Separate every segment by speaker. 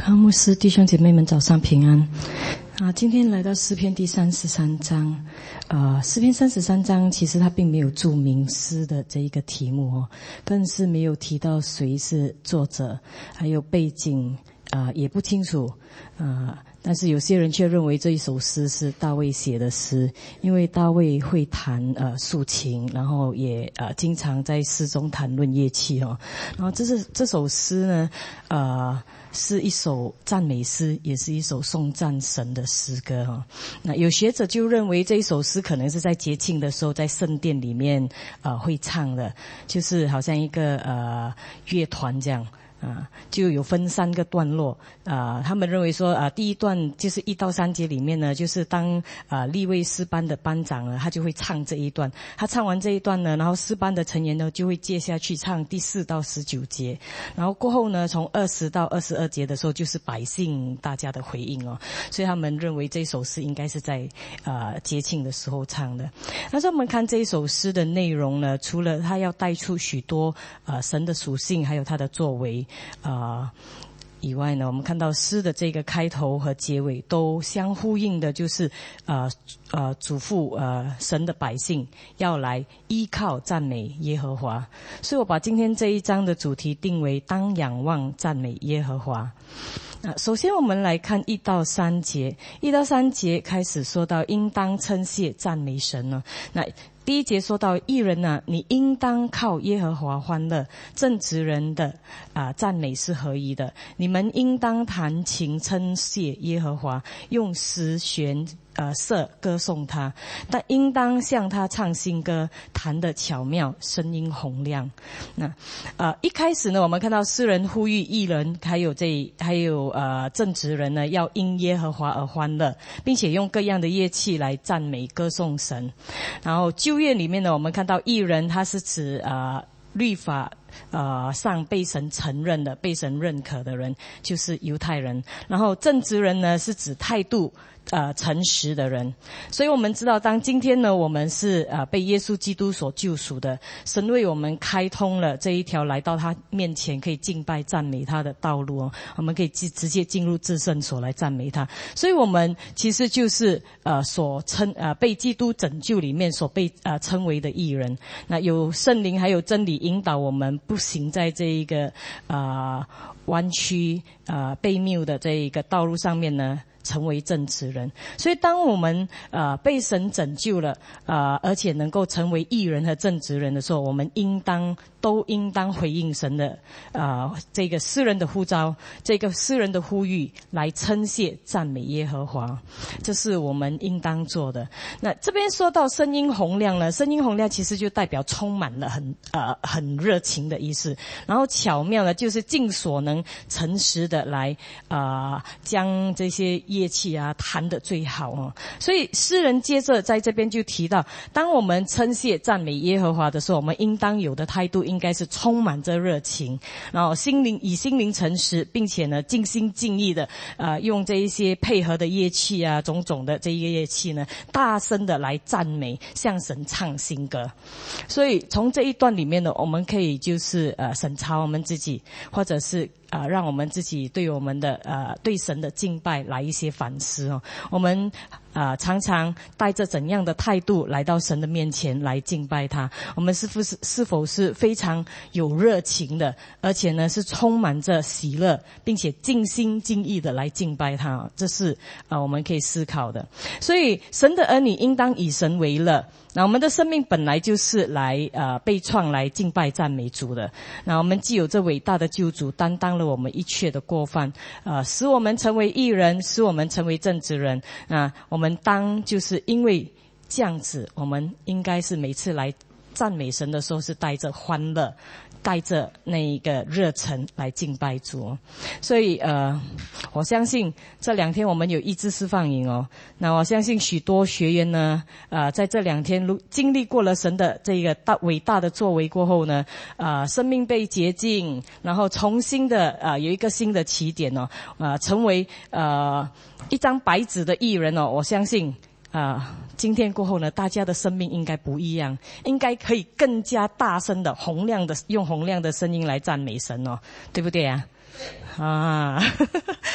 Speaker 1: 牧师弟兄姐妹们早上平安。今天来到诗篇第33章。诗篇33章其实它并没有注明诗的这一个题目更是没有提到谁是作者，还有背景也不清楚。但是有些人却认为这一首诗是大卫写的诗，因为大卫会弹竖琴，然后也经常在诗中谈论乐器然后这首诗呢是一首赞美诗，也是一首颂赞神的诗歌那有学者就认为这一首诗可能是在节庆的时候在圣殿里面会唱的，就是好像一个乐团这样。就有分3个段落。他们认为说第一段就是1到3节里面呢，就是当利未诗班的班长呢，他就会唱这一段。他唱完这一段呢，然后诗班的成员呢就会接下去唱第4到19节。然后过后呢，从20到22节的时候就是百姓大家的回应所以他们认为这首诗应该是在节庆的时候唱的。但是我们看这一首诗的内容呢，除了他要带出许多神的属性还有他的作为以外呢，我们看到诗的这个开头和结尾都相呼应的，就是嘱咐神的百姓要来依靠赞美耶和华。所以我把今天这一章的主题定为当仰望赞美耶和华。首先我们来看1到3节。1到3节开始说到应当称谢赞美神那第一节说到义人你应当靠耶和华欢乐，正直人的赞美是合宜的。你们应当弹琴称谢耶和华，用十弦瑟歌颂他，但应当向他唱新歌，弹得巧妙，声音洪亮。那一开始呢，我们看到诗人呼吁义人还有正直人呢，要因耶和华而欢乐，并且用各样的乐器来赞美歌颂神。然后旧约里面呢，我们看到义人他是指律法上被神承认的、被神认可的人，就是犹太人。然后正直人呢，是指态度诚实的人。所以我们知道，当今天呢，我们是被耶稣基督所救赎的，神为我们开通了这一条来到他面前可以敬拜赞美他的道路我们可以直接进入至圣所来赞美他。所以我们其实就是被基督拯救里面所被称为的义人。那有圣灵还有真理引导我们，不行在这一个弯曲悖谬的这一个道路上面呢，成为正直人。所以当我们被神拯救了而且能够成为义人和正直人的时候，我们都应当回应神的这个诗人的呼召，这个诗人的呼吁，来称谢赞美耶和华。这是我们应当做的。那这边说到声音洪亮呢，声音洪亮其实就代表充满了很热情的意思。然后巧妙呢，就是尽所能诚实的来将这些乐器弹得最好所以诗人接着在这边就提到，当我们称谢赞美耶和华的时候，我们应当有的态度应该是充满着热情，然后以心灵诚实，并且呢尽心尽意的用这一些配合的乐器种种的这些乐器呢，大声的来赞美，向神唱新歌。所以从这一段里面呢，我们可以就是审查我们自己，或者是让我们自己对我们的对神的敬拜来一些反思我们常常带着怎样的态度来到神的面前来敬拜他？我们是否是非常有热情的，而且呢是充满着喜乐，并且尽心尽意的来敬拜他？这是我们可以思考的。所以神的儿女应当以神为乐。那我们的生命本来就是来被创来敬拜赞美主的。那我们既有这伟大的救主担当了我们一切的过犯使我们成为义人，使我们成为正直人。那我们当就是因为这样子，我们应该是每次来赞美神的时候是带着欢乐，带着那一个热忱来敬拜主所以我相信这2天我们有医治释放营那我相信许多学员呢在这2天经历过了神的这个伟大的作为过后呢生命被洁净，然后重新的有一个新的起点成为一张白纸的义人我相信今天过后呢，大家的生命应该不一样，应该可以更加大声的用洪亮的声音来赞美神对不对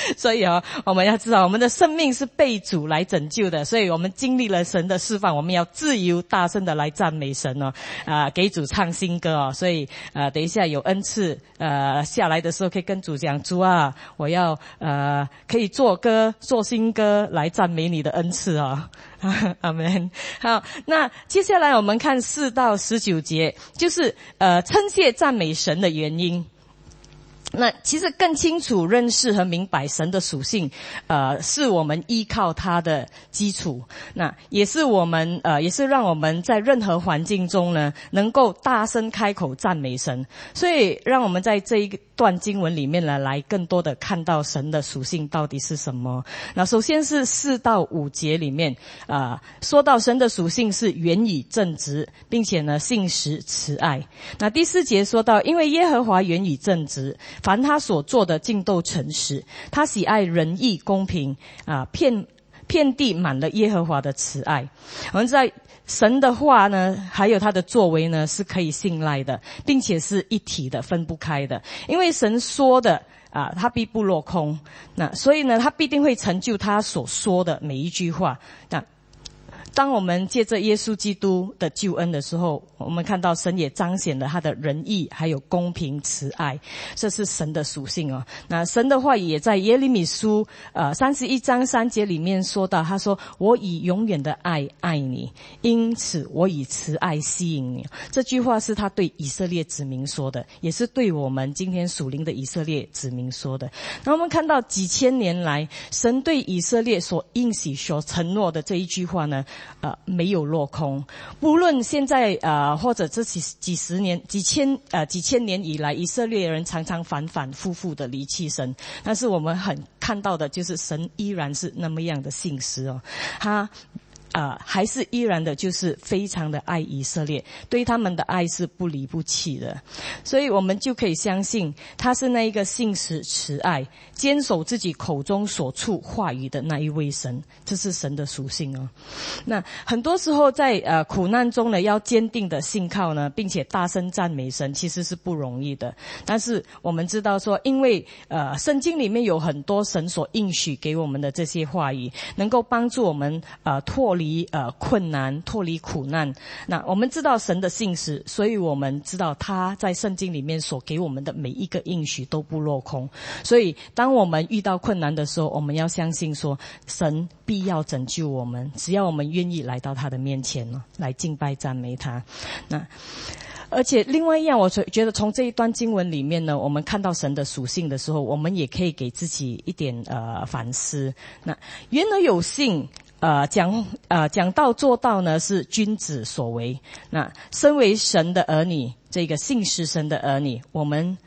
Speaker 1: 所以我们要知道我们的生命是被主来拯救的，所以我们经历了神的释放，我们要自由大声的来赞美神给主唱新歌所以等一下有恩赐下来的时候可以跟主讲，主啊，我要可以做新歌来赞美你的恩赐阿们。好，那接下来我们看4到19节，就是称谢赞美神的原因。那其实更清楚认识和明白神的属性是我们依靠他的基础，那也是也是让我们在任何环境中呢能够大声开口赞美神。所以让我们在这一段经文里面呢来更多的看到神的属性到底是什么。那首先是4到5节里面说到神的属性是原以正直，并且呢信实慈爱。那第4节说到，因为耶和华原以正直，凡他所做的尽都诚实，他喜爱仁义公平遍地满了耶和华的慈爱。我们知道神的话呢还有他的作为呢是可以信赖的，并且是一体的，分不开的。因为神说的他必不落空，那所以呢他必定会成就他所说的每一句话。那当我们借着耶稣基督的救恩的时候，我们看到神也彰显了他的仁义还有公平慈爱，这是神的属性那神的话也在耶利米书31章3节里面说到，他说，我以永远的爱爱你，因此我以慈爱吸引你。这句话是他对以色列子民说的，也是对我们今天属灵的以色列子民说的。那我们看到几千年来神对以色列所应许所承诺的这一句话呢没有落空。无论现在或者这几千年以来，以色列人常常反反复复的离弃神，但是我们很看到的就是神依然是那么样的信实他还是依然的就是非常的爱以色列，对他们的爱是不离不弃的。所以我们就可以相信他是那一个信实慈爱坚守自己口中所出话语的那一位神，这是神的属性那很多时候在苦难中呢要坚定的信靠呢，并且大声赞美神，其实是不容易的。但是我们知道说，因为圣经里面有很多神所应许给我们的这些话语，能够帮助我们脱离困难，脱离苦难。那我们知道神的信实，所以我们知道他在圣经里面所给我们的每一个应许都不落空。所以当我们遇到困难的时候，我们要相信说神必要拯救我们，只要我们愿意来到他的面前来敬拜赞美他。那而且另外一样，我觉得从这一段经文里面呢，我们看到神的属性的时候，我们也可以给自己一点反思。那言而有信讲道做到呢是君子所为。那身为神的儿女，这个信实神的儿女，我们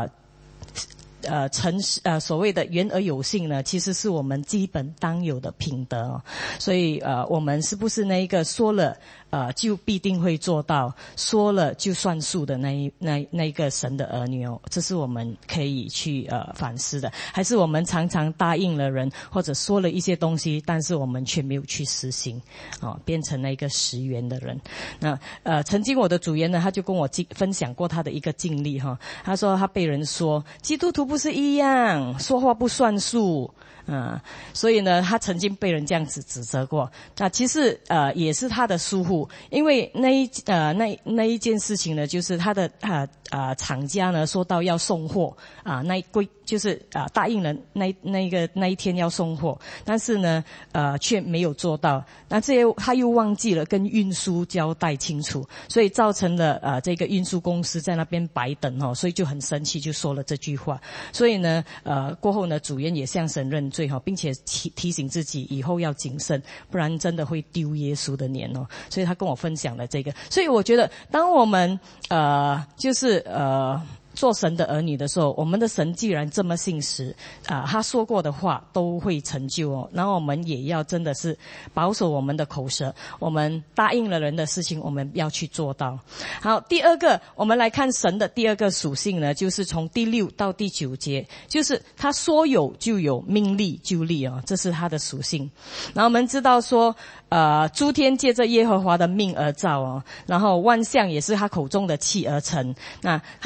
Speaker 1: 所谓的言而有信呢，其实是我们基本当有的品德所以我们是不是那一个说了就必定会做到，说了就算数的那一个神的儿女这是我们可以去反思的。还是我们常常答应了人，或者说了一些东西，但是我们却没有去实行变成了一个食言的人。那曾经我的主研呢，他就跟我分享过他的一个经历他说他被人说基督徒不是一样说话不算数所以呢他曾经被人这样子指责过。那其实也是他的疏忽，因为那一件事情呢，就是他的厂家呢说到要送货就是答应了那一天要送货，但是呢却没有做到。那他又忘记了跟运输交代清楚，所以造成了这个运输公司在那边白等所以就很生气，就说了这句话。所以呢过后呢主研也向神认罪并且提醒自己以后要谨慎，不然真的会丢耶稣的脸所以他跟我分享了这个。所以我觉得当我们做神的儿女的时候，我们的神既然这么信实他说过的话都会成就然后我们也要真的是保守我们的口舌，我们答应了人的事情我们要去做到。好，第二个我们来看神的第二个属性呢，就是从第6到第9节，就是他说有就有，命立就立这是他的属性。然后我们知道说诸天借着耶和华的命而造然后万象也是他口中的气而成。那他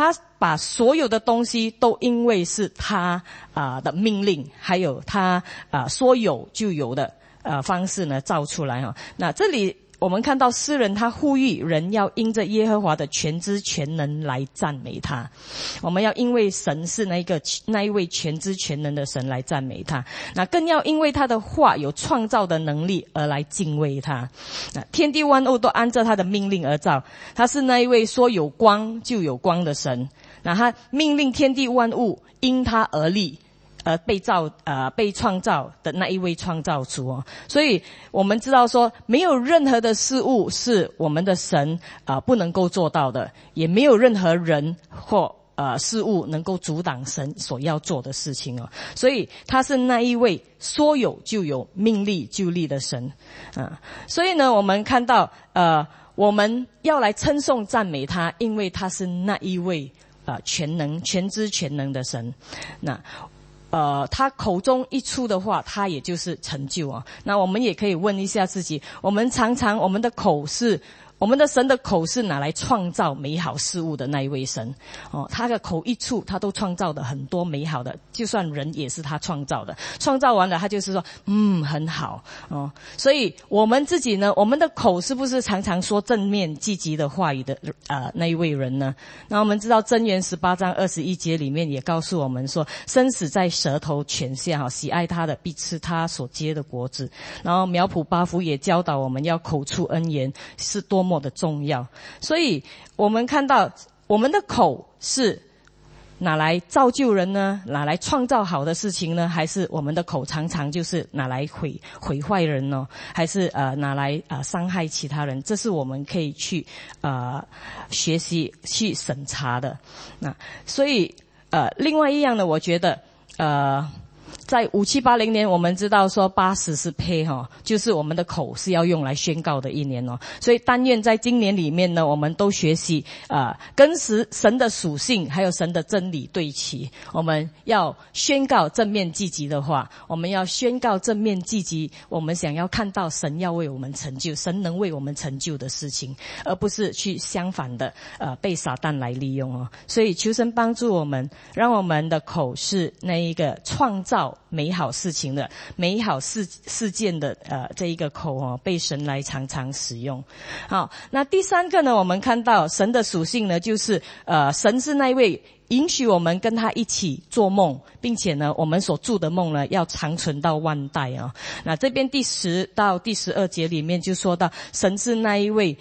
Speaker 1: 把所有的东西都因为是他的命令，还有他说有就有的方式呢造出来哈。那这里我们看到诗人他呼吁人要因着耶和华的全知全能来赞美他，我们要因为神是那一位全知全能的神来赞美他，那更要因为他的话有创造的能力而来敬畏他。那天地万物都按照他的命令而造，他是那一位说有光就有光的神，那他命令天地万物因他而立被创造的那一位创造主哦。所以我们知道说没有任何的事物是我们的神不能够做到的，也没有任何人或事物能够阻挡神所要做的事情哦。所以他是那一位说有就有命立就立的神所以呢我们看到我们要来称颂赞美他，因为他是那一位全能全知全能的神。那他口中一出的话，他也就是成就啊。那我们也可以问一下自己，我们常常我们的神的口是拿来创造美好事物的那一位神他的口一出，他都创造的很多美好的，就算人也是他创造的，创造完了他就是说很好所以我们自己呢，我们的口是不是常常说正面积极的话语的那一位人呢？那我们知道箴言18章21节里面也告诉我们说，生死在舌头泉下喜爱他的必吃他所结的果子。然后苗圃八福也教导我们要口出恩言是多么的重要。所以我们看到我们的口是拿来造就人呢，拿来创造好的事情呢，还是我们的口常常就是拿来毁坏人呢？还是拿来伤害其他人？这是我们可以去学习去审查的。那所以另外一样呢，我觉得在5780年，我们知道说80是胚就是我们的口是要用来宣告的一年所以但愿在今年里面呢，我们都学习跟神的属性还有神的真理对齐。我们要宣告正面积极的话，我们要宣告正面积极我们想要看到神要为我们成就，神能为我们成就的事情，而不是去相反的被撒旦来利用所以求神帮助我们，让我们的口是那一个创造美好事情的美好事件的这一个口被神来常常使用。好，那第三个呢，我们看到神的属性呢，就是神是那位允许我们跟他一起做梦，并且呢我们所做的梦呢要长存到万代那这边第10到第12节里面就说到神是那一位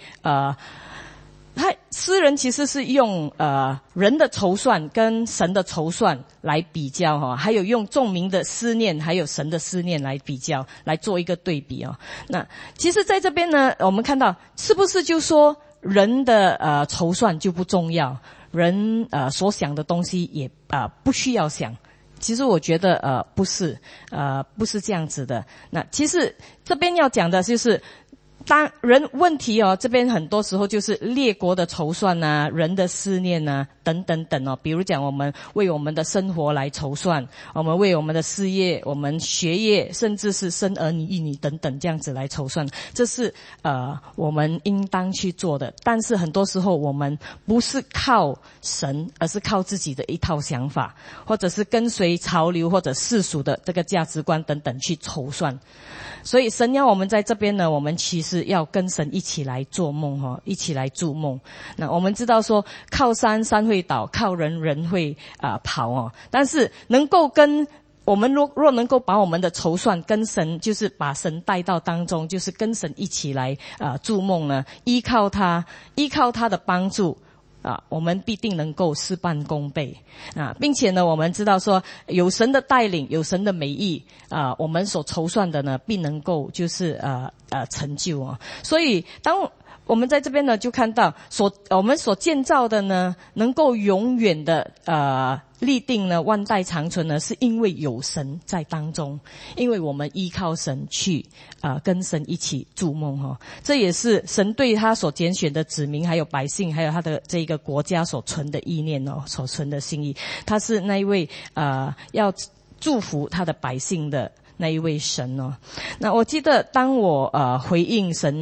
Speaker 1: 诗人其实是用人的筹算跟神的筹算来比较还有用众民的思念还有神的思念来比较，来做一个对比那其实在这边呢，我们看到是不是就说人的筹算就不重要，人所想的东西也不需要想？其实我觉得不是这样子的。那其实这边要讲的就是当人问题这边很多时候就是列国的筹算人的思念等等等比如讲我们为我们的生活来筹算，我们为我们的事业，我们学业，甚至是生儿女等等这样子来筹算，这是我们应当去做的。但是很多时候我们不是靠神，而是靠自己的一套想法，或者是跟随潮流或者世俗的这个价值观等等去筹算。所以神要我们在这边呢，我们其实要跟神一起来做梦一起来筑梦。那我们知道说靠山山会倒，靠人人会跑但是能够跟我们若能够把我们的筹算跟神，就是把神带到当中，就是跟神一起来筑梦呢，依靠他的帮助我们必定能够事半功倍并且呢我们知道说有神的带领，有神的美意我们所筹算的呢必能够就是成就所以当我们在这边呢就看到我们所建造的呢能够永远的立定呢万代长存呢，是因为有神在当中，因为我们依靠神去跟神一起筑梦这也是神对他所拣选的子民还有百姓还有他的这个国家所存的意念所存的心意。他是那一位要祝福他的百姓的那一位神那我记得当我回应神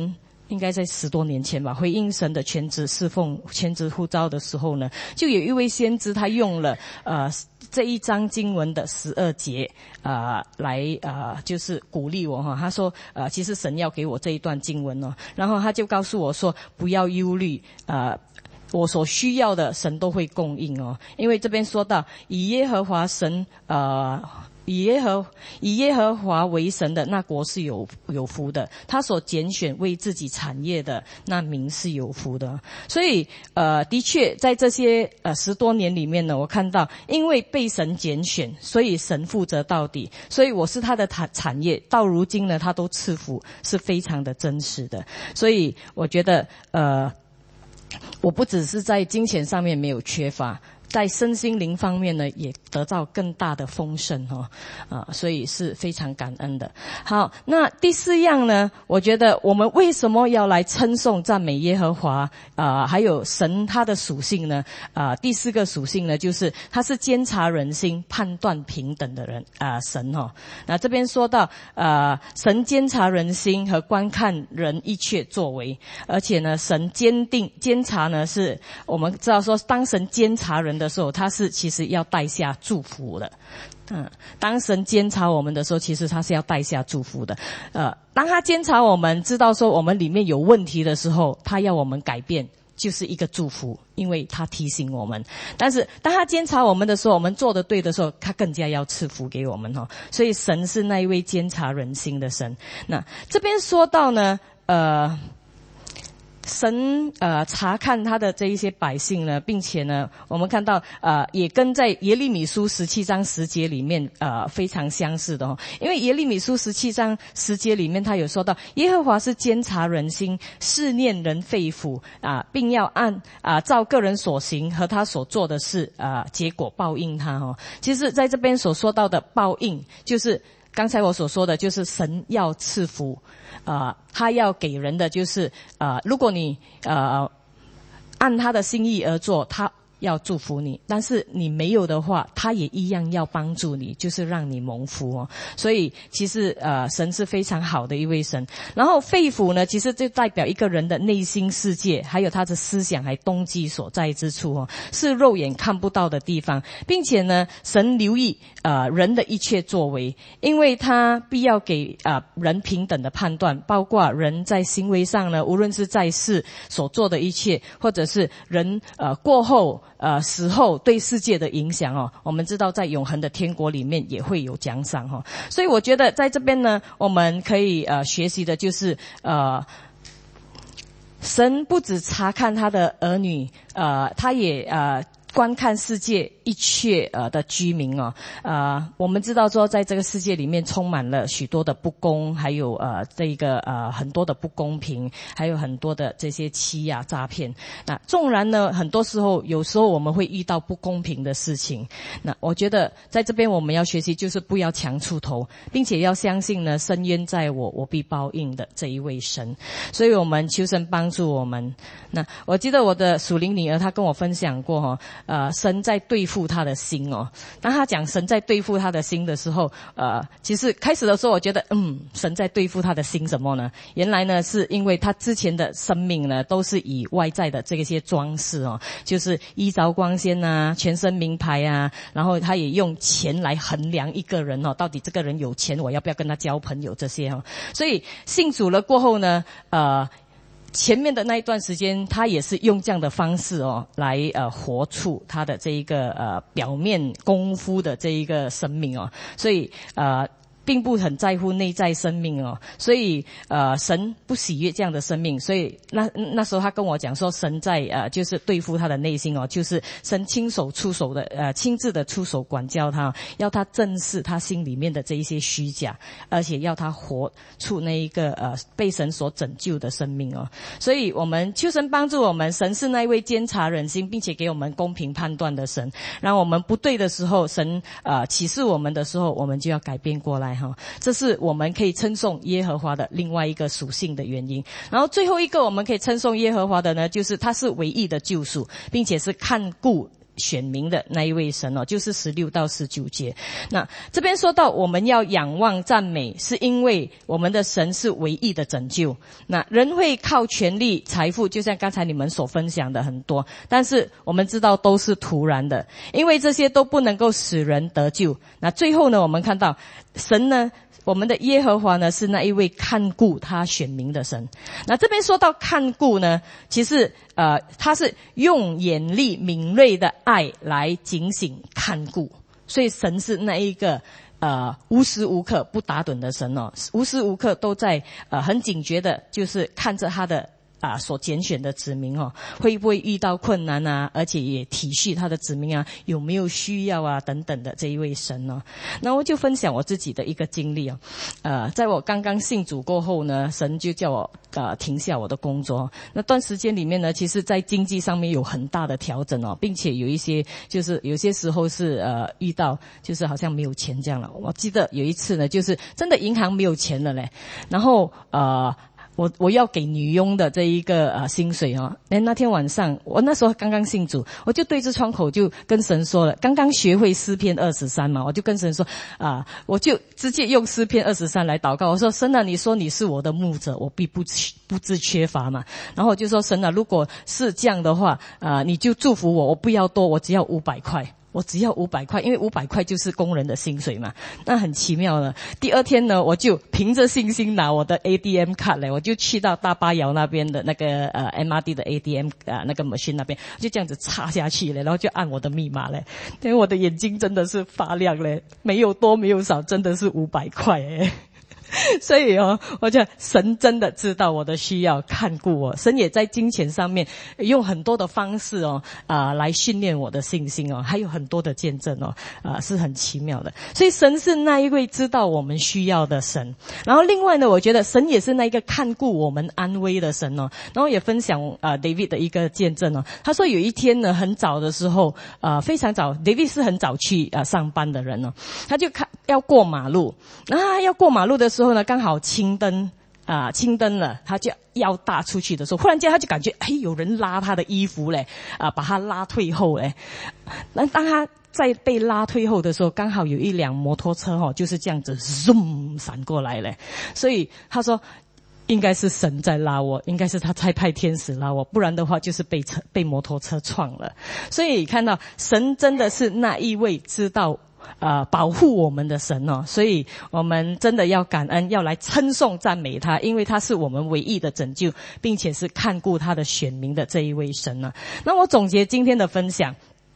Speaker 1: 应该在10多年前吧，回应神的全职侍奉、全职呼召的时候呢，就有一位先知他用了这一章经文的12节来就是鼓励我哈。他说其实神要给我这一段经文哦，然后他就告诉我说不要忧虑我所需要的神都会供应哦。因为这边说到以耶和华神以耶和华为神的那国是有福的，他所拣选为自己产业的那民是有福的。所以的确在这些10多年里面呢，我看到因为被神拣选，所以神负责到底，所以我是他的产业，到如今呢他都赐福，是非常的真实的。所以我觉得我不只是在金钱上面没有缺乏，在身心灵方面呢也得到更大的丰盛所以是非常感恩的。好，那第4样呢，我觉得我们为什么要来称颂赞美耶和华还有神他的属性呢第4个属性呢，就是他是监察人心、判断平等的人神那这边说到神监察人心和观看人一切作为，而且呢神监察呢，是我们知道说当神监察人的时候，他是其实要带下祝福的。当神监察我们的时候，其实他是要带下祝福的。当他监察我们，知道说我们里面有问题的时候，他要我们改变，就是一个祝福，因为他提醒我们。但是当他监察我们的时候，我们做得对的时候，他更加要赐福给我们所以神是那一位监察人心的神。那这边说到呢神查看他的这一些百姓呢，并且呢我们看到也跟在耶利米书17章10节里面非常相似的因为耶利米书17章10节里面他有说到耶和华是监察人心、试验人肺腑并要按照个人所行和他所做的事结果报应他其实在这边所说到的报应，就是刚才我所说的，就是神要赐福他要给人的就是如果你按他的心意而做，他要祝福你，但是你没有的话，他也一样要帮助你，就是让你蒙福所以其实神是非常好的一位神。然后肺腑呢，其实就代表一个人的内心世界，还有他的思想还动机所在之处是肉眼看不到的地方，并且呢神留意人的一切作为，因为他必要给人平等的判断，包括人在行为上呢，无论是在世所做的一切，或者是人过后死后对世界的影响我们知道在永恒的天国里面也会有奖赏所以我觉得在这边呢，我们可以学习的就是神不只查看他的儿女他也观看世界一切的居民我们知道说在这个世界里面充满了许多的不公，还有这个很多的不公平，还有很多的这些欺压诈骗。那纵然呢很多时候有时候我们会遇到不公平的事情，那我觉得在这边我们要学习就是不要强出头，并且要相信呢伸冤在我，我必报应的这一位神。所以我们求神帮助我们。那我记得我的属灵女儿她跟我分享过神在对付他的心当他讲神在对付他的心的时候其实开始的时候我觉得神在对付他的心什么呢？原来呢是因为他之前的生命呢都是以外在的这些装饰就是衣着光鲜全身名牌然后他也用钱来衡量一个人到底这个人有钱，我要不要跟他交朋友这些所以信主了过后呢前面的那一段时间他也是用这样的方式来活出他的这一个表面功夫的这一个生命所以并不很在乎内在生命所以神不喜悦这样的生命。所以那时候他跟我讲说神在就是对付他的内心就是神亲自的出手管教他，要他正视他心里面的这一些虚假，而且要他活出那一个被神所拯救的生命所以我们求神帮助我们，神是那一位监察人心并且给我们公平判断的神，让我们不对的时候，神启示我们的时候，我们就要改变过来这是我们可以称颂耶和华的另外一个属性的原因。然后最后一个我们可以称颂耶和华的呢，就是他是唯一的救赎，并且是看顾选民的那一位神就是16到19节。那这边说到我们要仰望赞美，是因为我们的神是唯一的拯救。那人会靠权力财富，就像刚才你们所分享的很多，但是我们知道都是徒然的，因为这些都不能够使人得救。那最后呢，我们看到神呢，我们的耶和华呢，是那一位看顾他选民的神。那这边说到看顾呢，其实他是用眼力敏锐的爱来警醒看顾，所以神是那一个无时无刻不打盹的神无时无刻都在很警觉的，就是看着他的所拣选的子民会不会遇到困难而且也体恤他的子民有没有需要等等的这一位神那我就分享我自己的一个经历在我刚刚信主过后呢，神就叫我停下我的工作。那段时间里面呢，其实在经济上面有很大的调整并且有一些就是有些时候是遇到就是好像没有钱这样了。我记得有一次呢，就是真的银行没有钱了嘞，然后我要给女佣的这一个薪水那天晚上我那时候刚刚信主，我就对着窗口就跟神说了，刚刚学会诗篇23嘛，我就跟神说我就直接用诗篇23来祷告。我说神你说你是我的牧者，我必不致缺乏嘛。然后我就说神如果是这样的话你就祝福我不要多，我只要500块。我只要500块，因为500块就是工人的薪水嘛。那很奇妙了。第二天呢，我就凭着信心拿我的 ATM 卡我就去到大巴窑那边的那个MRD 的 ATM 那个 machine 那边，就这样子插下去然后就按我的密码因为我的眼睛真的是发亮没有多没有少，真的是500块所以我觉得神真的知道我的需要，看顾我。神也在金钱上面用很多的方式来训练我的信心还有很多的见证是很奇妙的。所以神是那一位知道我们需要的神。然后另外呢，我觉得神也是那一个看顾我们安危的神然后也分享David 的一个见证他说有一天呢，很早的时候非常早 ，David 是很早去上班的人他就要过马路要过马路的时候呢，刚好青灯了，他就要踏出去的时候，忽然间他就感觉有人拉他的衣服把他拉退后那当他在被拉退后的时候，刚好有一辆摩托车就是这样子 zoom 闪过来所以他说应该是神在拉我，应该是他差派天使拉我，不然的话就是被摩托车撞了。所以看到神真的是那一位知道保护我们的神所以我们真的要感恩，要来称颂赞美他，因为他是我们唯一的拯救，并且是看顾他的选民的这一位神那我总结今天的分享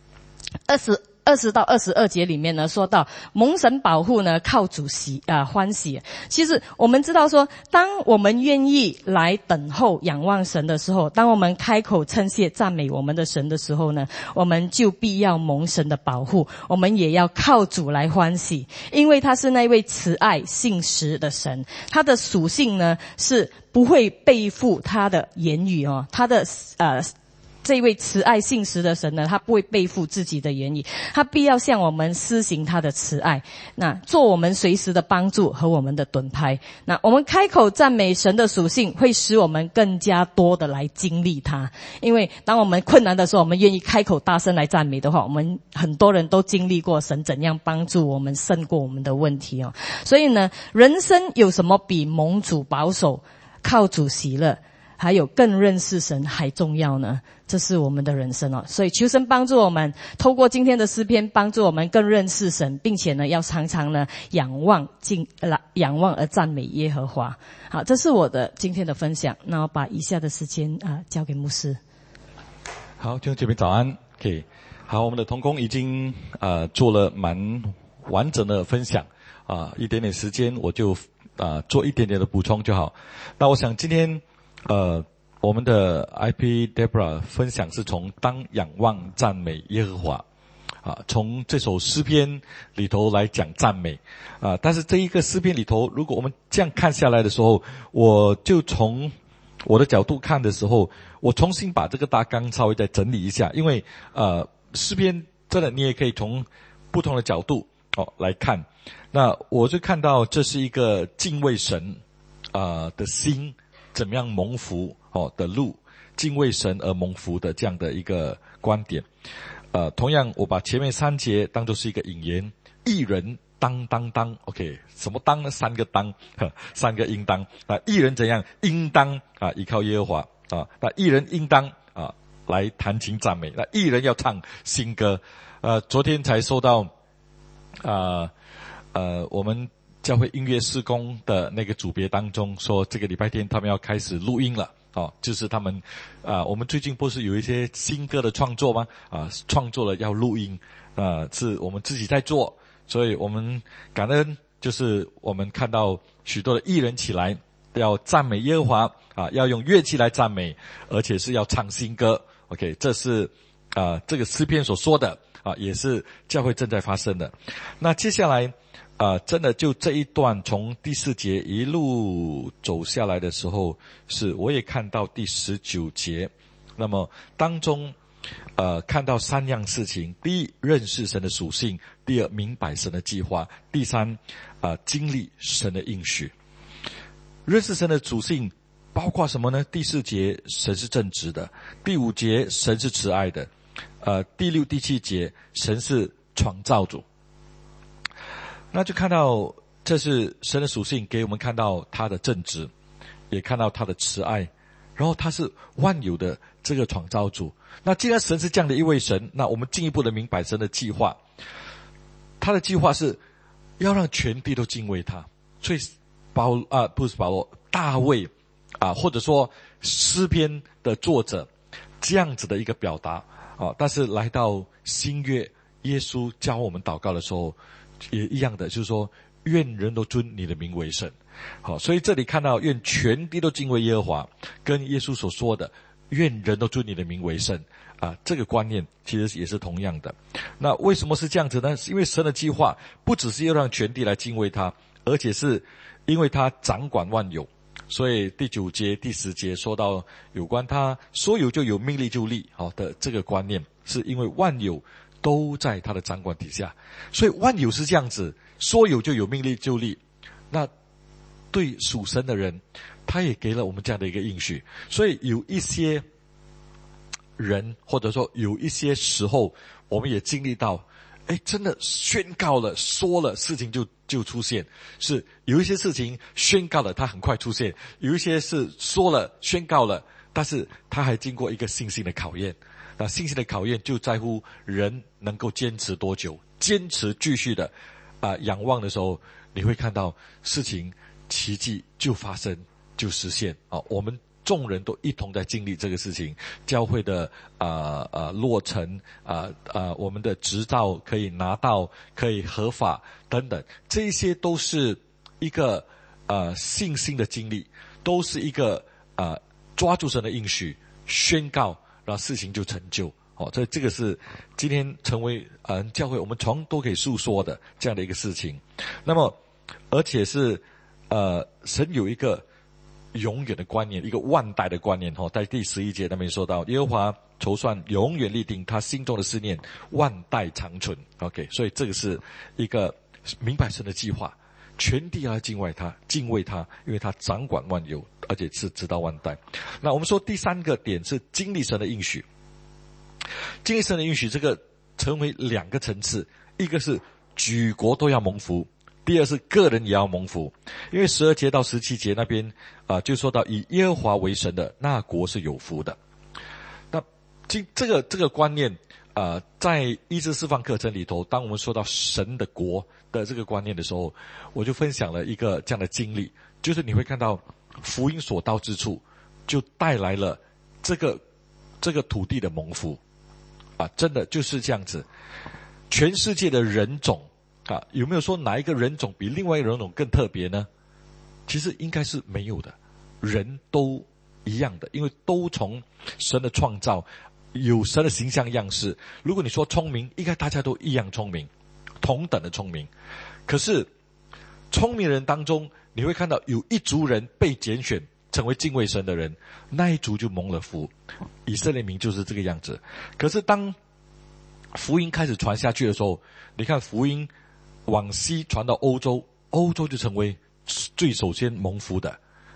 Speaker 1: 20到22节里面呢，说到蒙神保护呢，靠主欢喜。其实我们知道说，当我们愿意来等候仰望神的时候，当我们开口称谢赞美我们的神的时候呢，我们就必要蒙神的保护，我们也要靠主来欢喜，因为他是那位慈爱信实的神，他的属性呢是不会背负他的言语他的这位慈爱信实的神呢，他不会背负自己的言语，他必要向我们施行他的慈爱，那做我们随时的帮助和我们的盾牌。那我们开口赞美神的属性，会使我们更加多的来经历他。因为当我们困难的时候，我们愿意开口大声来赞美的话，我们很多人都经历过神怎样帮助我们胜过我们的问题所以呢，人生有什么比蒙主保守、靠主喜乐还有更认识神还重要呢？这是我们的人生所以求神帮助我们，透过今天的诗篇帮助我们更认识神，并且呢要常常呢仰望而赞美耶和华。好，这是我的今天的分享。那我把以下的时间交给牧师。
Speaker 2: 好，弟兄姐妹早安。OK， 好，我们的同工已经做了蛮完整的分享一点点时间我就做一点点的补充就好。那我想今天我们的 IP Deborah 分享是从当仰望赞美耶和华从这首诗篇里头来讲赞美但是这一个诗篇里头，如果我们这样看下来的时候，我就从我的角度看的时候，我重新把这个大纲稍微再整理一下，因为诗篇真的你也可以从不同的角度来看。那我就看到这是一个敬畏神的心怎么样蒙福的路，敬畏神而蒙福的这样的一个观点。 同样我把前面3节当作是一个引言，义人当 OK， 什么当呢？3个当，3个应当啊。义人怎样？应当啊依靠耶和华啊。那义人应当啊来弹琴赞美。那义人要唱新歌。昨天才收到我们教会音乐事工的那个组别当中说，这个礼拜天他们要开始录音了。就是他们我们最近不是有一些新歌的创作吗？创作了要录音是我们自己在做。所以我们感恩，就是我们看到许多的艺人起来要赞美耶和华要用乐器来赞美，而且是要唱新歌。OK， 这是这个诗篇所说的也是教会正在发生的。那接下来真的就这一段从第4节一路走下来的时候，我也看到第19节。那么当中看到3样事情：第一，认识神的属性；第二，明白神的计划；第三，经历神的应许。认识神的属性包括什么呢？第4节，神是正直的；第5节，神是慈爱的；第6、第7节，神是创造主。那就看到这是神的属性，给我们看到他的正直，也看到他的慈爱，然后他是万有的这个创造主。那既然神是这样的一位神，那我们进一步的明白神的计划。他的计划是要让全地都敬畏他。所以不是保罗，大卫或者说诗篇的作者这样子的一个表达但是来到新约，耶稣教我们祷告的时候也一样的，就是说愿人都尊你的名为圣。所以这里看到愿全地都敬畏耶和华，跟耶稣所说的愿人都尊你的名为圣这个观念其实也是同样的。那为什么是这样子呢？是因为神的计划不只是要让全地来敬畏他，而且是因为他掌管万有。所以第9节第10节说到有关他说有就有，命立就立的这个观念，是因为万有都在他的掌管底下。所以万有是这样子，说有就有，命立就立。那对属神的人，他也给了我们这样的一个应许。所以有一些人，或者说有一些时候，我们也经历到真的宣告了说了，事情就出现。是有一些事情宣告了它很快出现，有一些是说了宣告了，但是它还经过一个信心的考验。那信心的考验就在乎人能够坚持多久，坚持继续的仰望的时候，你会看到事情奇迹就发生就实现我们众人都一同在经历这个事情，教会的落成我们的执照可以拿到，可以合法等等，这些都是一个信心的经历，都是一个抓住神的应许宣告，然后事情就成就所以这个是今天成为教会我们从都可以诉说的这样的一个事情。那么而且是神有一个永远的观念，一个万代的观念在第11节那边说到，耶和华筹算永远立定，他心中的思念万代长存。 OK， 所以这个是一个明白神的计划，全地要敬畏他，因为他掌管万有，而且是直到万代。那我们说第3个点是经历神的应许。经历神的应许，这个成为2个层次，一个是举国都要蒙福，第二是个人也要蒙福。因为12节到17节那边就说到以耶和华为神的那国是有福的。那这个观念在医治释放课程里头，当我们说到神的国的这个观念的时候，我就分享了一个这样的经历，就是你会看到福音所到之处就带来了这个土地的蒙福真的就是这样子。全世界的人种有没有说哪一个人种比另外一个人种更特别呢？其实应该是没有的，人都一样的，因为都从神的创造，有神的形象样式。如果你说聪明，应该大家都一样聪明，同等的聪明。可是聪明人当中，你会看到有一族人被拣选成为敬畏神的人，那一族就蒙了福。以色列民就是这个样子。可是当福音开始传下去的时候，你看福音往西传到欧洲，欧洲就成为最首先蒙福的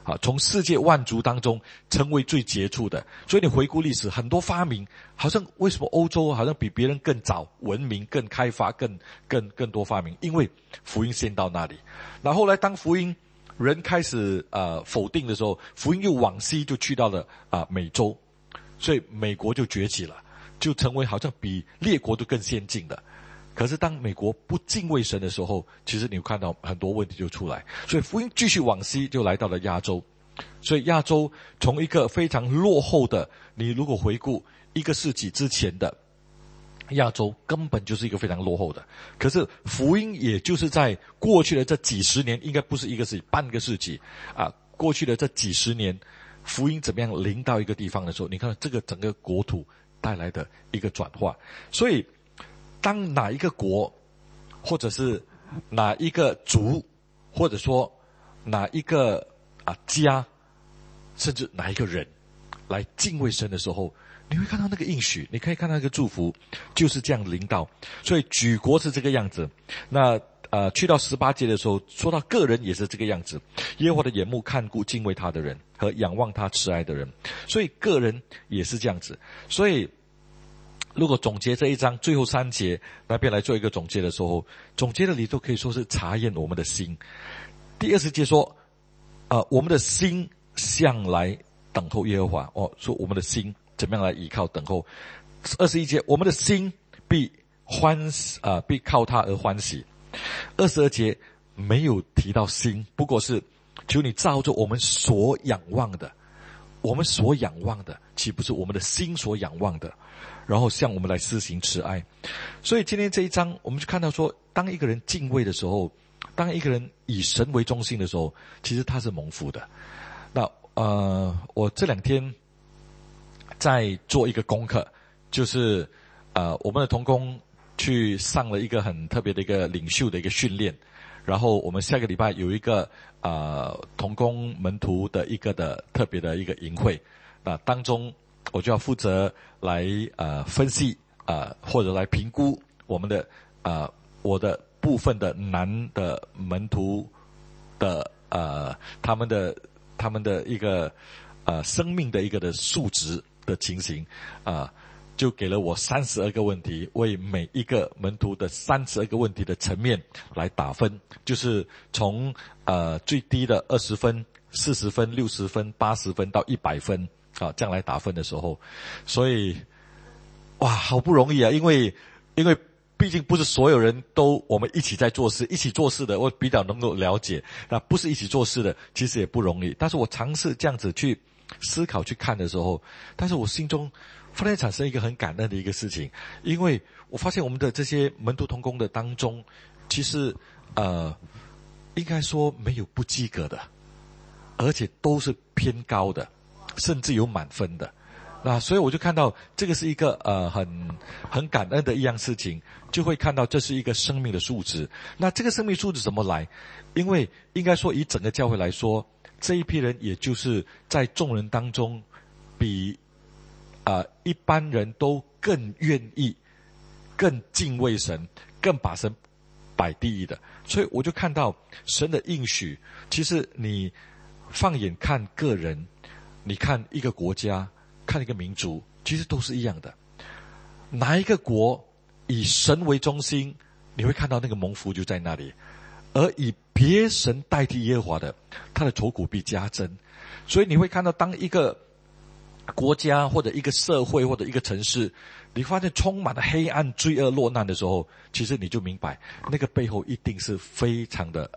Speaker 2: 从世界万族当中成为最杰出的。所以你回顾历史，很多发明，好像为什么欧洲好像比别人更早文明、更开发、更多发明？因为福音先到那里。然后后来当福音人开始否定的时候，福音又往西就去到了美洲，所以美国就崛起了，就成为好像比列国都更先进的。可是当美国不敬畏神的时候，其实你看到很多问题就出来。所以福音继续往西就来到了亚洲。所以亚洲从一个非常落后的，你如果回顾1个世纪之前的亚洲，根本就是一个非常落后的。可是福音也就是在过去的这几十年，应该不是1个世纪，半个世纪过去的这几十年，福音怎么样临到一个地方的时候，你看这个整个国土带来的一个转化。所以当哪一个国，或者是哪一个族，或者说哪一个家，甚至哪一个人来敬畏神的时候，你会看到那个应许，你可以看到那个祝福就是这样临到。所以举国是这个样子。那去到18节的时候，说到个人也是这个样子。耶和华的眼目看顾敬畏他的人和仰望他慈爱的人，所以个人也是这样子。所以如果总结这一章最后3节那边来做一个总结的时候，总结的里头可以说是查验我们的心。第20节说我们的心向来等候耶和华，说我们的心怎么样来依靠等候。21节我们的心必靠他而欢喜。22节没有提到心，不过是求你照着我们所仰望的，我们所仰望的岂不是我们的心所仰望的，然后向我们来施行慈爱。所以今天这一章我们就看到说，当一个人敬畏的时候，当一个人以神为中心的时候，其实他是蒙福的。那我这2天在做一个功课，就是我们的同工去上了一个很特别的一个领袖的一个训练，然后我们下个礼拜有一个同工门徒的一个的特别的一个营会。那当中我就要负责来分析或者来评估我们的我的部分的男的门徒的他们的一个生命的一个的数值的情形就给了我32个问题，为每一个门徒的32个问题的层面来打分，就是从最低的20分、40分、60分、80分到100分这样来打分的时候，所以哇，好不容易因为毕竟不是所有人都我们一起在做事，一起做事的我比较能够了解，那不是一起做事的其实也不容易。但是我尝试这样子去思考去看的时候，但是我心中忽然产生一个很感恩的一个事情，因为我发现我们的这些门徒同工的当中，其实应该说没有不及格的，而且都是偏高的，甚至有满分的。那所以我就看到这个是一个很感恩的一样事情，就会看到这是一个生命的素质。那这个生命素质怎么来？因为应该说以整个教会来说，这一批人也就是在众人当中比一般人都更愿意、更敬畏神、更把神摆第一的。所以我就看到神的应许，其实你放眼看个人，你看一个国家，看一个民族，其实都是一样的。哪一个国以神为中心，你会看到那个蒙福就在那里，而以别神代替耶和华的，他的愁苦必加增。所以你会看到当一个国家或者一个社会或者一个城市，你发现充满了黑暗、罪恶、落难的时候，其实你就明白那个背后一定是非常的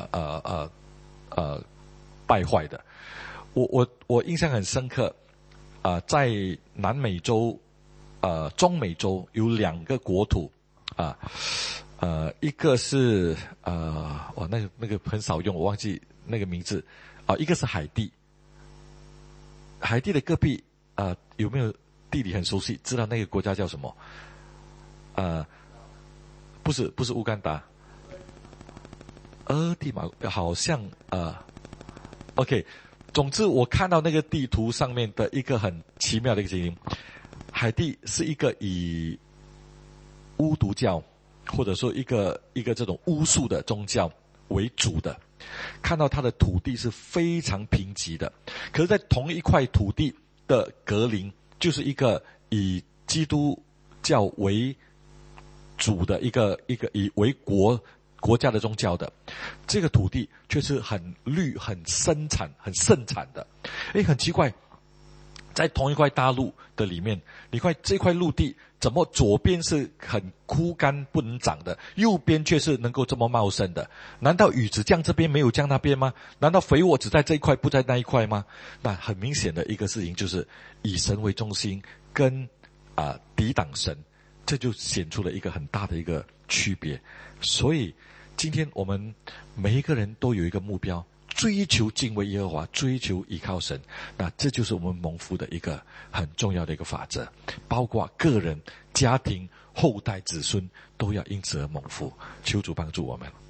Speaker 2: 败坏的。我印象很深刻在南美洲中美洲有2个国土一个是那个很少用，我忘记那个名字一个是海地。海地的戈壁有没有地理很熟悉，知道那个国家叫什么？不是乌干达，地马好像OK。总之我看到那个地图上面的一个很奇妙的一个情形，海地是一个以巫毒教或者说一个这种巫术的宗教为主的看到他的土地是非常贫瘠的，可是在同一块土地的格林，就是一个以基督教为主的一个以为国家的宗教的，这个土地却是很绿、很盛产的。很奇怪，在同一块大陆的里面，你看这块陆地怎么左边是很枯干不能长的，右边却是能够这么茂盛的？难道雨只降这边没有降那边吗？难道肥沃只在这一块不在那一块吗？那很明显的一个事情就是以神为中心跟抵挡神，这就显出了一个很大的一个区别。所以今天我们每一个人都有一个目标，追求敬畏耶和华，追求依靠神，那这就是我们蒙福的一个很重要的一个法则，包括个人、家庭、后代、子孙都要因此而蒙福。求主帮助我们。